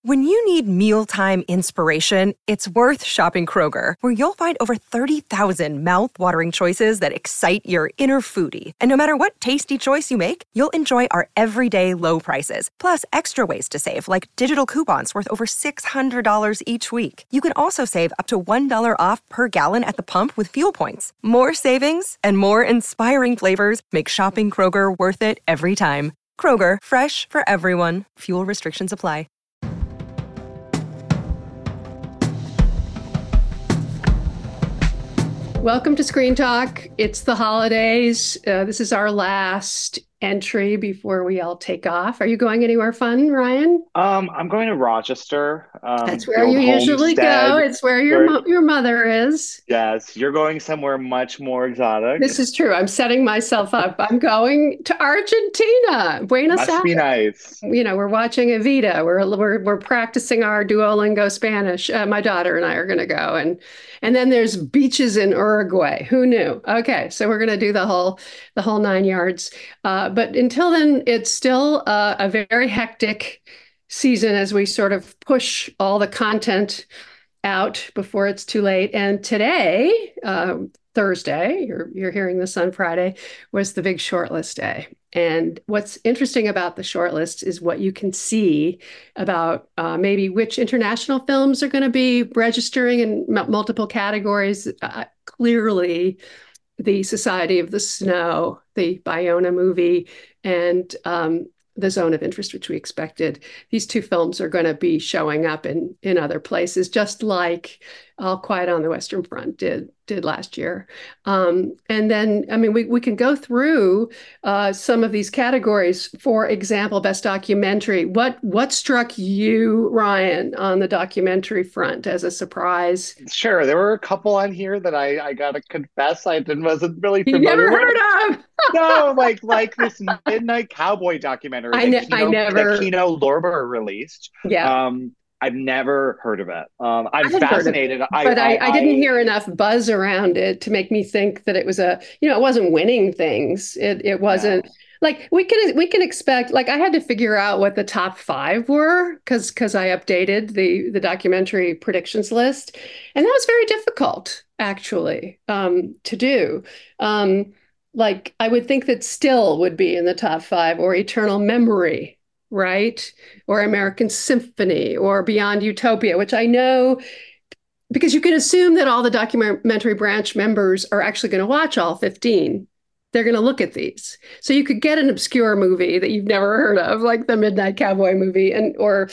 When you need mealtime inspiration, it's worth shopping Kroger, where you'll find over 30,000 mouth-watering choices that excite your inner foodie. And no matter what tasty choice you make, you'll enjoy our everyday low prices, plus extra ways to save, like digital coupons worth over $600 each week. You can also save up to $1 off per gallon at the pump with fuel points. More savings and more inspiring flavors make shopping Kroger worth it every time. Kroger, fresh for everyone. Fuel restrictions apply. Welcome to Screen Talk. It's the holidays. This is our last entry before we all take off. Are you going anywhere fun, Ryan? I'm going to Rochester. That's where you usually go. It's where your mother is. Yes, you're going somewhere much more exotic. This is true. I'm setting myself up. I'm going to Argentina, Buenos Aires. Must be nice. You know, we're watching Evita. We're practicing our Duolingo Spanish. My daughter and I are going to go, and then there's beaches in Uruguay. Who knew? Okay, so we're going to do the whole 9 yards. But until then, it's still a very hectic season as we sort of push all the content out before it's too late. And today, Thursday, you're hearing this on Friday, was the big shortlist day. And what's interesting about the shortlist is what you can see about maybe which international films are going to be registering in multiple categories. Clearly, the Society of the Snow, the Bayona movie, and The Zone of Interest, which we expected. These two films are going to be showing up in other places, just like All Quiet on the Western Front did last year. And then, I mean, we can go through some of these categories. For example, Best Documentary. What struck you, Ryan, on the documentary front as a surprise? Sure, there were a couple on here that I gotta confess wasn't really familiar You never with. heard of? No, like this Midnight Cowboy documentary I never that Kino Lorber released. Yeah. I've never heard of it. I'm fascinated. But I didn't hear enough buzz around it to make me think that it was it wasn't winning things. It wasn't. No. Like we can expect, like I had to figure out what the top 5 were because I updated the documentary predictions list, and that was very difficult actually to do. Like I would think that Still would be in the top 5, or Eternal Memory, right? Or American Symphony, or Beyond Utopia, which I know, because you can assume that all the documentary branch members are actually going to watch all 15. They're going to look at these. So you could get an obscure movie that you've never heard of, like the Midnight Cowboy movie, or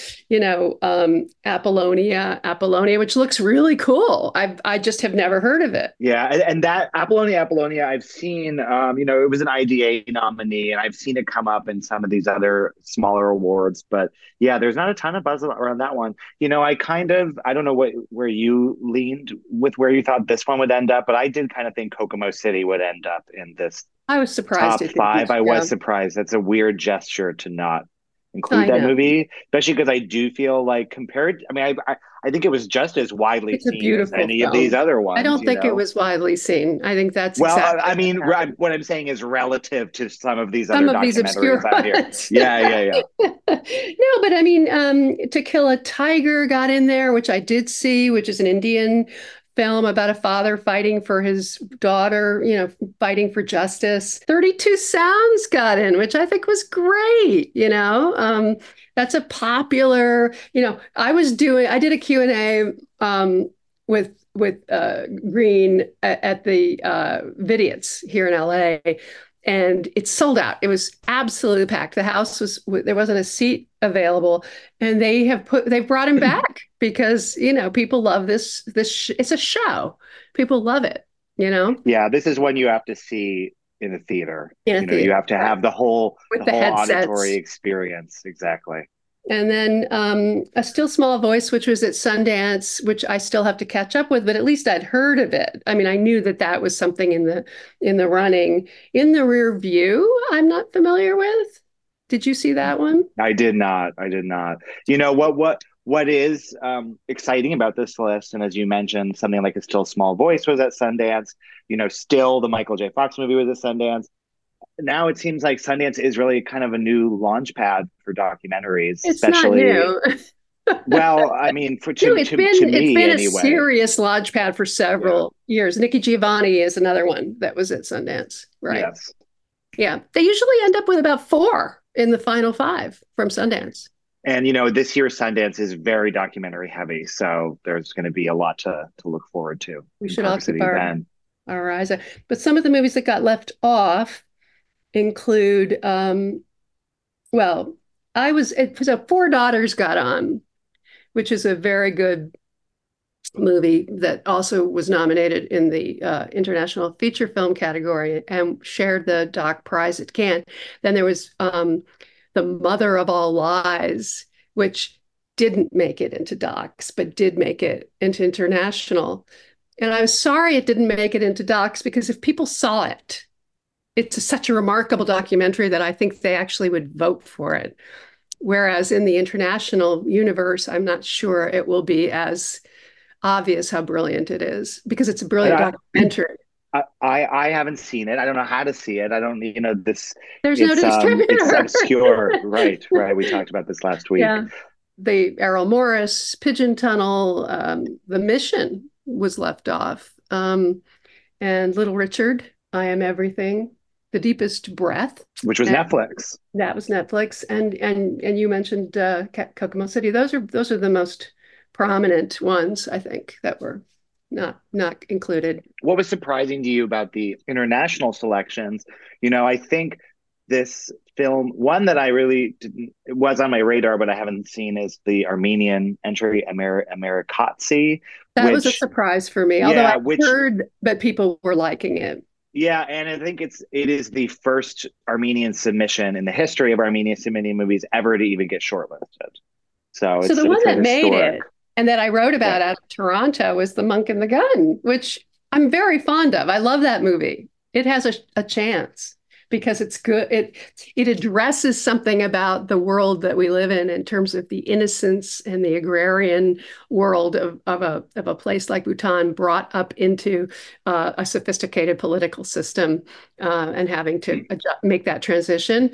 Apollonia, which looks really cool. I just have never heard of it. Yeah, and that Apollonia, I've seen. It was an IDA nominee, and I've seen it come up in some of these other smaller awards. But yeah, there's not a ton of buzz around that one. I don't know where you leaned with where you thought this one would end up, but I did kind of think Kokomo City would end up in this. I was surprised. Top 5. I was surprised. That's a weird gesture to not include that movie, especially because I do feel like compared. I mean, I think it was just as widely seen as any of these other ones. I don't think it was widely seen. I think that's what I'm saying is relative to some of these obscure out here. Yeah. No, but I mean, To Kill a Tiger got in there, which I did see, which is an Indian film about a father fighting for his daughter, fighting for justice. 32 Sounds got in, which I think was great. That's a popular, I did a Q&A with Green at the Vidiot's here in LA, and it sold out. It was absolutely packed. The house there wasn't a seat available, and they've brought him back because people love this. It's a show. People love it. Yeah, this is one you have to see in a theater. You have to have the whole auditory experience. Exactly. And then A Still Small Voice, which was at Sundance, which I still have to catch up with, but at least I'd heard of it. I mean, I knew that was something in the running. In the Rear View, I'm not familiar with. Did you see that one? I did not. What is exciting about this list, and as you mentioned, something like A Still Small Voice was at Sundance. Still, the Michael J. Fox movie was at Sundance. Now it seems like Sundance is really kind of a new launch pad for documentaries. It's especially not new. Well, I mean, for No, to it's me been a anyway. serious launch pad for Yeah. several years. Nikki Giovanni is another one that was at Sundance, right? Yes. Yeah, they usually end up with about four in the final five from Sundance. And this year's Sundance is very documentary heavy, so there's going to be a lot to look forward to We in should all Park keep City then. our eyes out. But some of the movies that got left off include, well, so Four Daughters got on, which is a very good movie that also was nominated in the international feature film category and shared the doc prize at Cannes. Then there was The Mother of All Lies, which didn't make it into docs, but did make it into international. And I was sorry it didn't make it into docs because if people saw it, it's such a remarkable documentary that I think they actually would vote for it. Whereas in the international universe, I'm not sure it will be as obvious how brilliant it is because it's a And brilliant documentary. I haven't seen it. I don't know how to see it. I don't, this. There's no It's distributor. obscure. Right, right. We talked about this last week. Yeah. The Errol Morris, Pigeon Tunnel, The Mission was left off. And Little Richard, I Am Everything, The Deepest Breath. Which was And Netflix. that was Netflix. And you mentioned Kokomo City. Those are the most prominent ones, I think, that were not included. What was surprising to you about the international selections? I think this film, one that I really didn't, it was on my radar, but I haven't seen, is the Armenian entry, Amerikatsi, That was a which, surprise for me, although yeah, I which, heard that people were liking it. yeah, and I think it is the first Armenian submission in the history of Armenian submitting movies ever to even get shortlisted. So So it's the one it's a that made historic. it and that I wrote Yeah. about out of Toronto was The Monk and the Gun, which I'm very fond of. I love that movie. It has a chance because it's good. It addresses something about the world that we live in terms of the innocence and the agrarian world of a place like Bhutan brought up into a sophisticated political system and having to make that transition.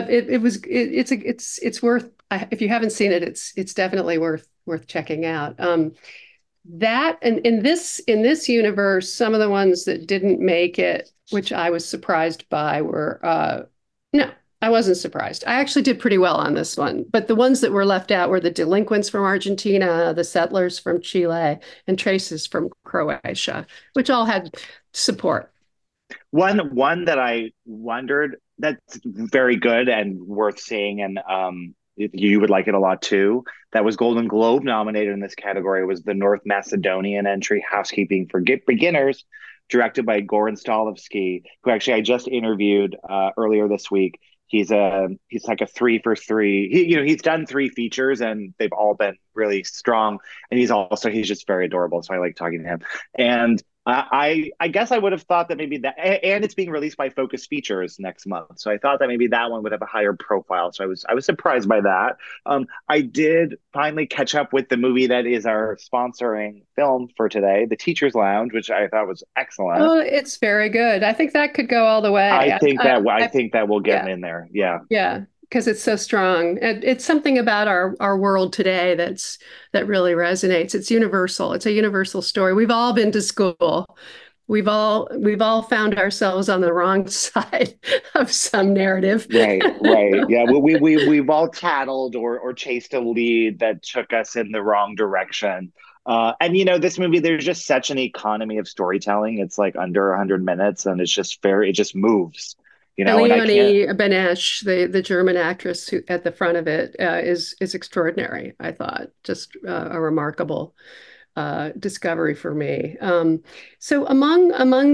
It's worth, if you haven't seen it, it's definitely worth checking out. That and in this universe, some of the ones that didn't make it, which I was surprised by, were no, I wasn't surprised. I actually did pretty well on this one, but the ones that were left out were The Delinquents from Argentina, The Settlers from Chile, and Traces from Croatia, which all had support. One that I wondered, that's very good and worth seeing, and you would like it a lot too. That was Golden Globe nominated in this category, was the North Macedonian entry, Housekeeping for Beginners, directed by Goran Stolovsky, who actually I just interviewed earlier this week. He's like a 3 for 3. He's done 3 features and they've all been really strong. And he's just very adorable. So I like talking to him. And I guess I would have thought that maybe that, and it's being released by Focus Features next month, so I thought that maybe that one would have a higher profile. So I was surprised by that. I did finally catch up with the movie that is our sponsoring film for today, The Teacher's Lounge, which I thought was excellent. Oh, it's very good. I think that could go all the way. I think that will get Yeah, him in there. Yeah. yeah, because it's so strong. And it's something about our world today that really resonates. It's universal. It's a universal story. We've all been to school. We've all found ourselves on the wrong side of some narrative. Right, right. Yeah, we've all tattled or chased a lead that took us in the wrong direction. And this movie, there's just such an economy of storytelling. It's like under 100 minutes, and it just moves. And And I can't. Leonie Benesch, the German actress who at the front of it, is extraordinary. I thought just a remarkable discovery for me. So among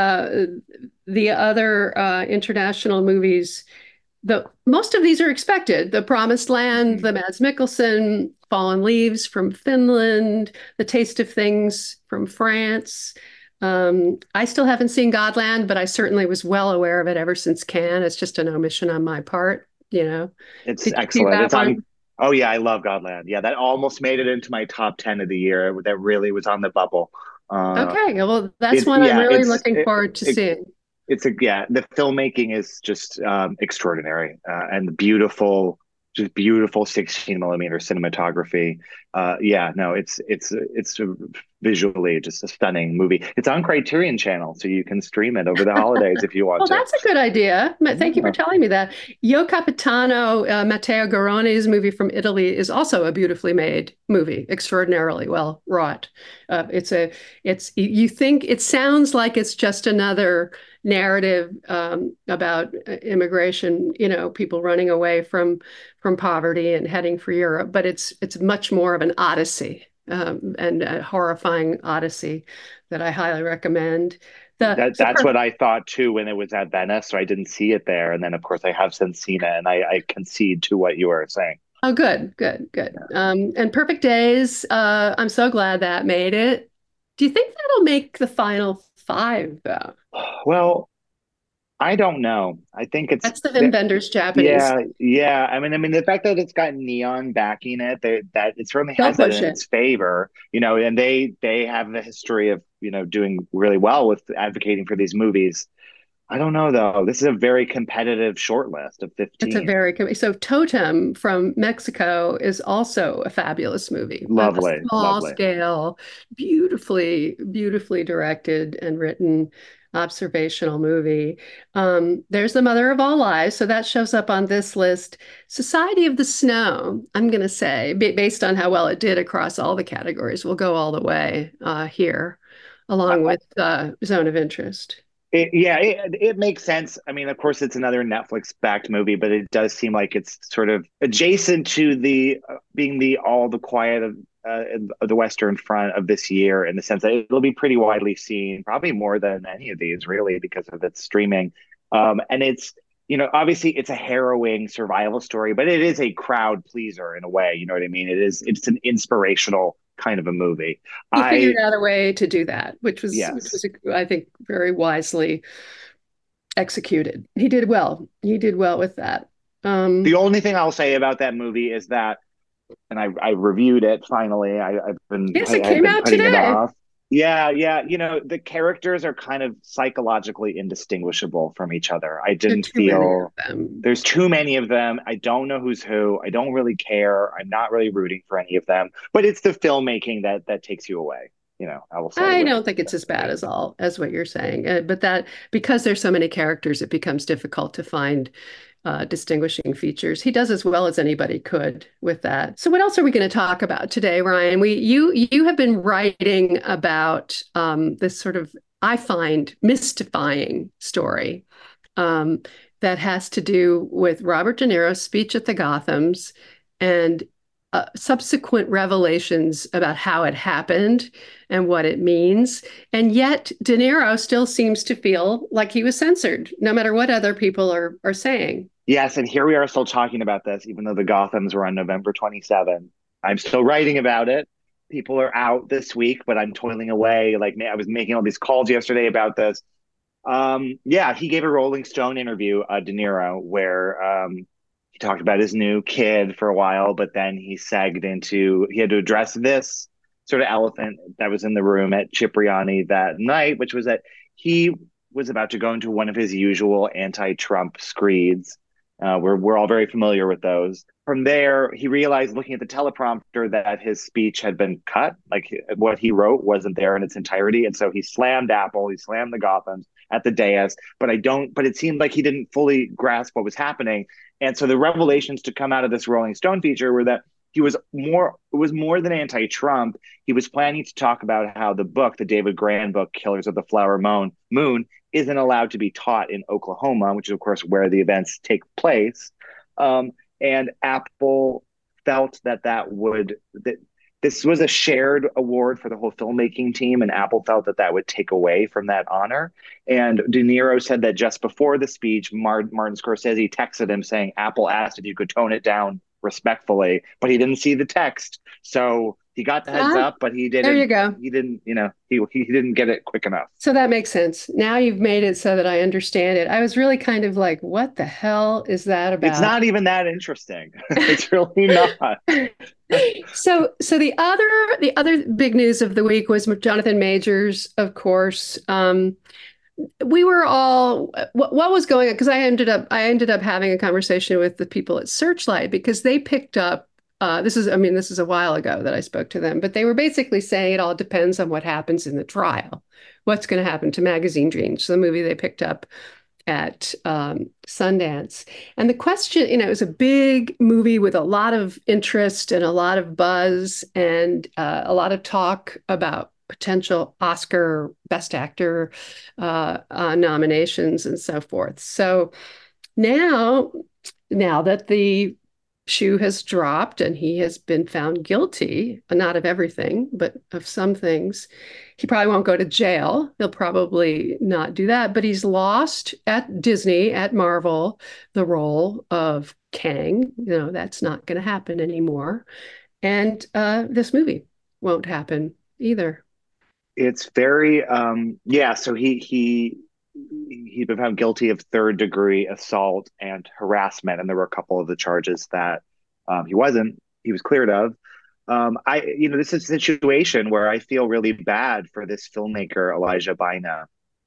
the other international movies, the most of these are expected. The Promised Land, the Mads Mikkelsen, Fallen Leaves from Finland, The Taste of Things from France. I still haven't seen Godland, but I certainly was well aware of it ever since Cannes. It's just an omission on my part, you know. It's Did you see excellent. that It's on. one? Oh yeah, I love Godland. Yeah, that almost made it into my top 10 of the year. That really was on the bubble. Uh, Okay, well, that's it one I'm yeah, really looking forward to it, seeing. it's a yeah. The filmmaking is just extraordinary and beautiful. just beautiful 16 millimeter cinematography. Yeah, no, it's visually just a stunning movie. It's on Criterion Channel, so you can stream it over the holidays if you want Well, to. that's a good idea. Thank you for Yeah. telling me that. Io Capitano, Matteo Garone's movie from Italy, is also a beautifully made movie, extraordinarily well wrought. You think it sounds like it's just another narrative about immigration, people running away from poverty and heading for Europe, but it's much more of an odyssey, and a horrifying odyssey that I highly recommend. The That's what I thought too when it was at Venice. So I didn't see it there, and then of course I have since seen it, and I concede to what you were saying. Oh, good, good, good. And Perfect Days, I'm so glad that made it. Do you think that'll make the final five, though? Well, I don't know. I think it's That's the Wim Wenders Japanese. yeah, yeah. I mean, the fact that it's got neon backing it, that it certainly They'll has that push in it. its favor, and they have a history of doing really well with advocating for these movies. I don't know though. This is a very competitive short list of It's a 15. very so Totem from Mexico is also a fabulous movie. A Lovely, small lovely. scale, beautifully directed and written observational movie. There's The Mother of All Lies, so that shows up on this list. Society of the Snow, I'm going to say, based on how well it did across all the categories, will go all the way here, along with Zone of Interest. It makes sense. I mean, of course, it's another Netflix-backed movie, but it does seem like it's sort of adjacent to the being the All the Quiet of the Western Front of this year, in the sense that it'll be pretty widely seen, probably more than any of these, really, because of its streaming. And it's obviously it's a harrowing survival story, but it is a crowd pleaser in a way. You know what I mean? It's an inspirational kind of a movie. He figured I out a way to do that, Yes. I think, very wisely executed. He did well. He did well with that. The only thing I'll say about that movie is that, and I reviewed it finally. Yes, it I had came been out putting it today. off. Yeah, yeah. The characters are kind of psychologically indistinguishable from each other. I There are didn't too many of feel them. there's too many of them. I don't know who's who. I don't really care. I'm not really rooting for any of them. But it's the filmmaking that takes you away. I will say I with don't think it's that as bad movie. as what you're saying, but that because there's so many characters, it becomes difficult to find distinguishing features. He does as well as anybody could with that. So, what else are we going to talk about today, Ryan? You have been writing about this sort of, I find, mystifying story um, that has to do with Robert De Niro's speech at the Gothams and subsequent revelations about how it happened and what it means. And yet, De Niro still seems to feel like he was censored, no matter what other people are saying. Yes, and here we are still talking about this, even though the Gothams were on November 27th. I'm still writing about it. People are out this week, but I'm toiling away. Like I was making all these calls yesterday about this. Yeah, he gave a Rolling Stone interview, De Niro, where he talked about his new kid for a while, but then he had to address this sort of elephant that was in the room at Cipriani that night, which was that he was about to go into one of his usual anti-Trump screeds. We're all very familiar with those. From there, he realized, looking at the teleprompter, that his speech had been cut. Like what he wrote wasn't there in its entirety, and so he slammed Apple. He slammed the Gothams at the dais. But it seemed like he didn't fully grasp what was happening. And so the revelations to come out of this Rolling Stone feature were that it was more than anti-Trump. He was planning to talk about how the David Grann book, Killers of the Flower Moon, isn't allowed to be taught in Oklahoma, which is, of course, where the events take place. And Apple felt that this was a shared award for the whole filmmaking team, and Apple felt that would take away from that honor. And De Niro said that just before the speech, Martin Scorsese texted him saying Apple asked if you could tone it down respectfully, but he didn't see the text. So he got the heads Ah, up, but there you go. he didn't get it quick enough. So that makes sense. Now you've made it so that I understand it. I was really kind of like, what the hell is that It's about? not even that interesting. It's really not. So the other big news of the week was Jonathan Majors, of course. we were all what was going on because I ended up having a conversation with the people at Searchlight because they picked up this is a while ago that I spoke to them, but they were basically saying it all depends on what happens in the trial. What's going to happen to Magazine Dreams, the movie they picked up at Sundance. And the question, it was a big movie with a lot of interest and a lot of buzz and a lot of talk about potential Oscar Best Actor nominations and so forth. So now, now that the shoe has dropped and he has been found guilty, not of everything, but of some things. He probably won't go to jail. He'll probably not do that, but he's lost at Disney, at Marvel, the role of Kang. That's not going to happen anymore. And this movie won't happen either. It's very yeah, so he'd been found guilty of third degree assault and harassment, and there were a couple of the charges that he was cleared of. This is a situation where I feel really bad for this filmmaker, Elijah Baina,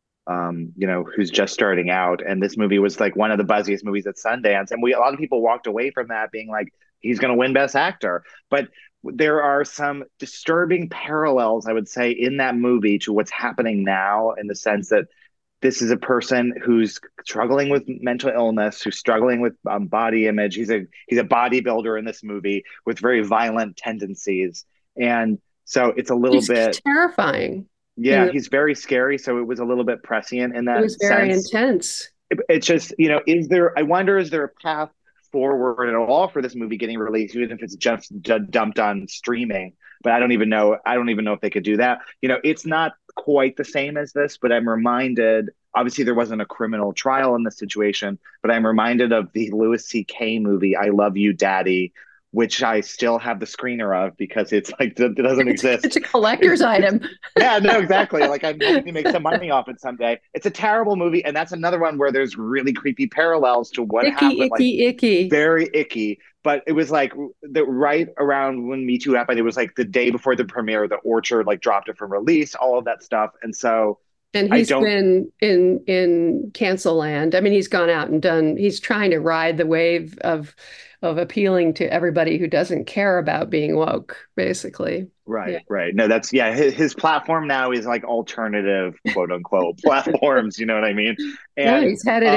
who's just starting out. And this movie was like one of the buzziest movies at Sundance. And a lot of people walked away from that being like, he's going to win Best Actor. But there are some disturbing parallels, I would say, in that movie to what's happening now, in the sense that this is a person who's struggling with mental illness, who's struggling with body image. He's a bodybuilder in this movie with very violent tendencies, and so it's a little bit terrifying. Yeah, he's very scary. So it was a little bit prescient in that sense. It was very intense. It's just, I wonder, is there a path forward at all for this movie getting released, even if it's just dumped on streaming? But I don't even know. I don't even know if they could do that. It's not quite the same as this, but I'm reminded, obviously there wasn't a criminal trial in this situation, but I'm reminded of the Louis C.K. movie, I Love You, Daddy, which I still have the screener of because it's like, it doesn't exist. It's a collector's item. Yeah, no, exactly. Like, I'm hoping to make some money off it someday. It's a terrible movie. And that's another one where there's really creepy parallels to what happened. Icky. Very icky. But it was like right around when Me Too happened, it was like the day before the premiere, the Orchard like dropped it from release, all of that stuff. And so and he's been in cancel land. I mean, he's gone out and he's trying to ride the wave of appealing to everybody who doesn't care about being woke, basically. Right. No, his platform now is like alternative, quote unquote, platforms. You know what I mean? And he's headed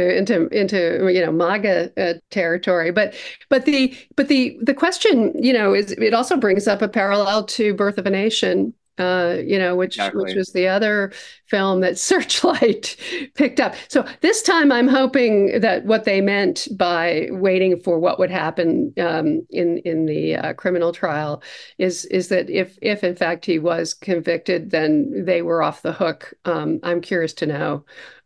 into MAGA territory. But the question, is it also brings up a parallel to Birth of a Nation. Which was the other film that Searchlight picked up. So this time I'm hoping that what they meant by waiting for what would happen in the criminal trial is that if in fact he was convicted, then they were off the hook. I'm curious to know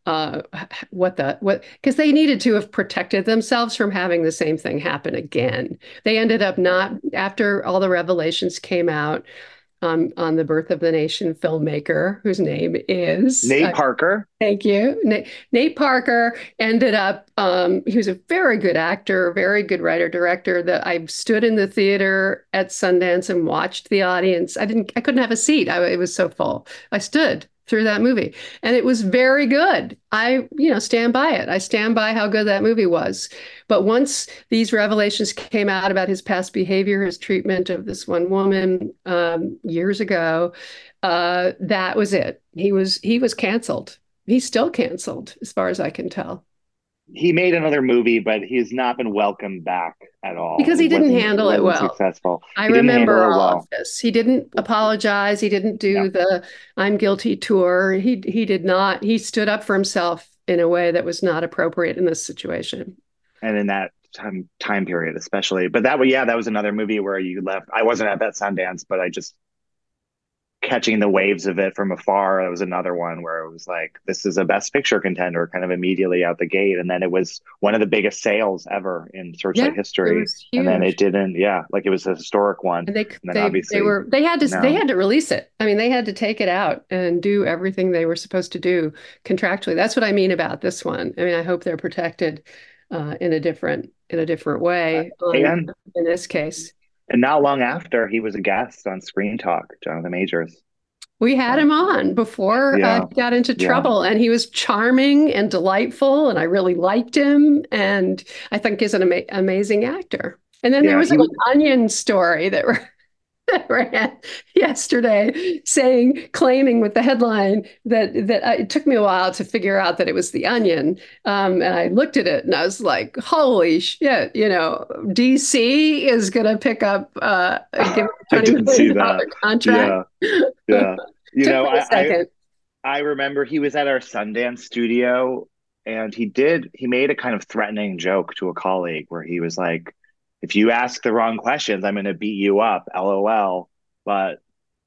because they needed to have protected themselves from having the same thing happen again. They ended up not, after all the revelations came out, on the Birth of the Nation filmmaker, whose name is Nate Parker. Thank you. Nate Parker ended up, he was a very good actor, very good writer, director. That I stood in the theater at Sundance and watched the audience. I couldn't have a seat. It was so full. I stood through that movie and it was very good. I stand by it. I stand by how good that movie was. But once these revelations came out about his past behavior, his treatment of this one woman years ago, that was it. He was canceled. He's still canceled as far as I can tell. He made another movie, but he's not been welcomed back at all because he didn't handle it well. Successful. I remember all of this. He didn't apologize. He didn't do the "I'm guilty" tour. He did not. He stood up for himself in a way that was not appropriate in this situation. And in that time period, especially. But that was another movie where you left. I wasn't at that Sundance, but I just catching the waves of it from afar. That was another one where it was like, this is a Best Picture contender kind of immediately out the gate. And then it was one of the biggest sales ever in Searchlight history. And then it didn't, it was a historic one. And they had to release it. I mean, they had to take it out and do everything they were supposed to do contractually. That's what I mean about this one. I mean, I hope they're protected in a different way in this case. And not long after, he was a guest on Screen Talk, Jonathan Majors. We had him on before Yeah, he got into yeah, trouble, and he was charming and delightful, and I really liked him, and I think he's an amazing actor. And then there yeah. was like an Onion story that ran yesterday claiming with the headline that it took me a while to figure out that it was the Onion. And I looked at it and I was like, holy shit, DC is going to pick up, give him a I $20 didn't see million that. contract. Yeah, yeah. You Took know, me a second. I remember he was at our Sundance studio and he made a kind of threatening joke to a colleague where he was like, if you ask the wrong questions, I'm going to beat you up, LOL. But,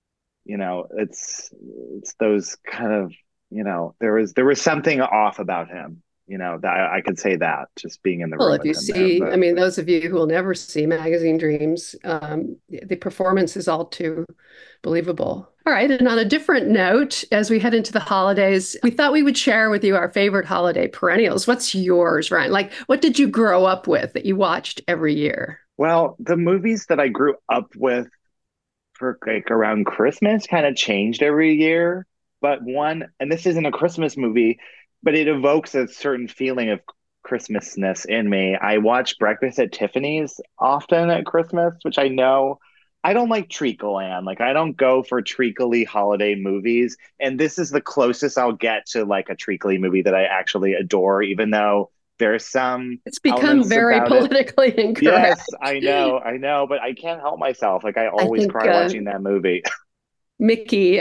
it's those kind of, there was something off about him, that I could say that just being in the Well, room if you with him there. see, I But mean, those of you who will never see Magazine Dreams, the performance is all too believable. All right. And on a different note, as we head into the holidays, we thought we would share with you our favorite holiday perennials. What's yours, Ryan? Like, what did you grow up with that you watched every year? well, the movies that I grew up with for like around Christmas kind of changed every year. But one, and this isn't a Christmas movie, but it evokes a certain feeling of Christmasness in me. I watch Breakfast at Tiffany's often at Christmas, which I know I don't like treacle-land. Like I don't go for treacly holiday movies. And this is the closest I'll get to like a treacly movie that I actually adore, even though there's some It's become elements very about it. politically incorrect. Yes, I know, but I can't help myself. Like I I always think cry watching that movie. Mickey,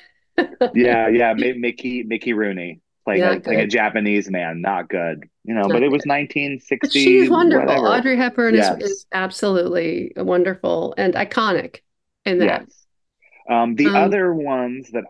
Yeah, yeah, Mickey Rooney not playing a good. Japanese man, not good. But Not it good. was But she's 1960 wonderful. whatever. Audrey Hepburn is Yes, absolutely wonderful and iconic in that. yes. The Um, other ones that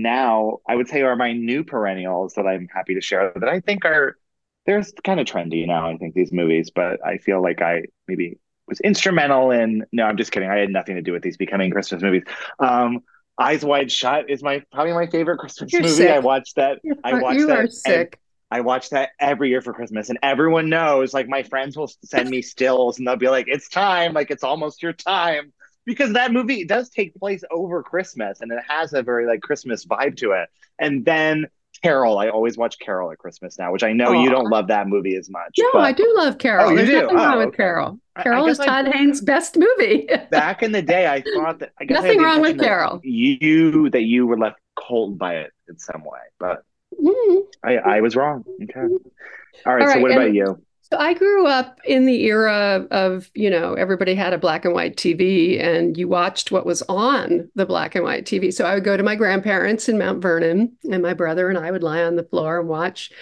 I would say are my new perennials that I'm happy to share that I think are they're kind of trendy now. I think these movies, but I feel like I maybe was instrumental in. No, I'm just kidding. I had nothing to do with these becoming Christmas movies. Um, Eyes Wide Shut is my probably my favorite Christmas you're movie. sick. I watched You are that. sick. I watch that every year for Christmas, and everyone knows. Like my friends will send me stills, and they'll be like, "It's time! Like it's almost your time." Because that movie does take place over Christmas, and it has a very like Christmas vibe to it. And then Carol, I always watch Carol at Christmas now, which I know you don't Oh, love that movie as much, no, I but do love oh, Carol. you There's do? nothing wrong Oh, with okay. Carol. I Carol guess is Todd Haynes' best movie. back in the day, I thought that I guess I had Nothing the wrong impression with that Carol. you were left cold by it in some way, but Mhm. I was wrong. Okay. All All right. So right. what about And you? so I grew up in the era of, everybody had a black and white TV and you watched what was on the black and white TV. So I would go to my grandparents in Mount Vernon, and my brother and I would lie on the floor and watch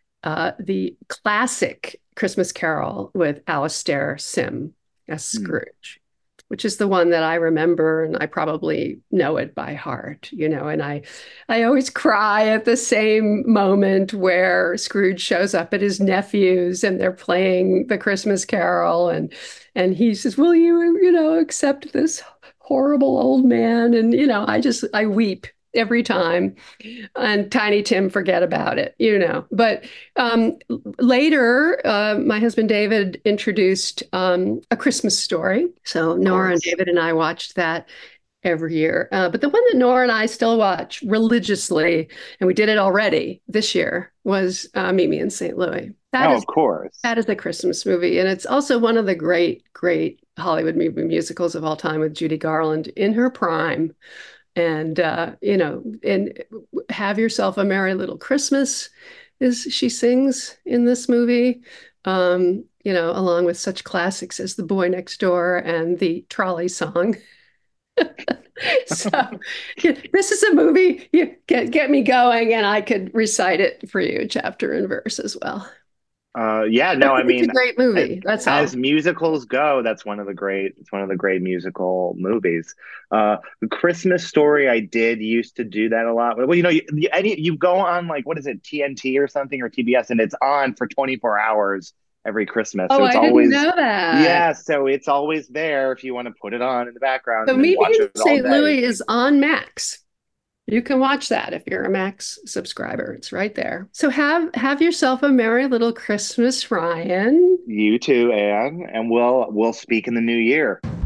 the classic Christmas Carol with Alastair Sim as Hmm. Scrooge, which is the one that I remember, and I probably know it by heart, and I always cry at the same moment where Scrooge shows up at his nephew's and they're playing the Christmas Carol, and he says, "Will you, accept this horrible old man?" And I weep every time, and Tiny Tim forget about it. But later, my husband David introduced A Christmas Story. So Of Nora and course. David and I watched that every year. But the one that Nora and I still watch religiously, and we did it already this year, was Meet Me in St. Louis. That Oh, is of course. that is a Christmas movie, and it's also one of the great, great Hollywood movie musicals of all time with Judy Garland in her prime. And and Have Yourself a Merry Little Christmas, is she sings in this movie, along with such classics as The Boy Next Door and the Trolley Song. So this is a movie you get me going, and I could recite it for you chapter and verse as well. Yeah, I no, I think it's a mean, great movie. That's as all. musicals go, it's one of the great musical movies. The Christmas Story, I did used to do that a lot. Well, you go on like what is it, TNT or something or TBS, and it's on for 24 hours every Christmas. Oh, So it's I didn't always know that. yeah, so it's always there if you want to put it on in the background So and then Meet Me watch in it all St. day. Louis is on Max. You can watch that if you're a Max subscriber. It's right there. So have yourself a merry little Christmas, Ryan. You too, Anne, and we'll speak in the new year.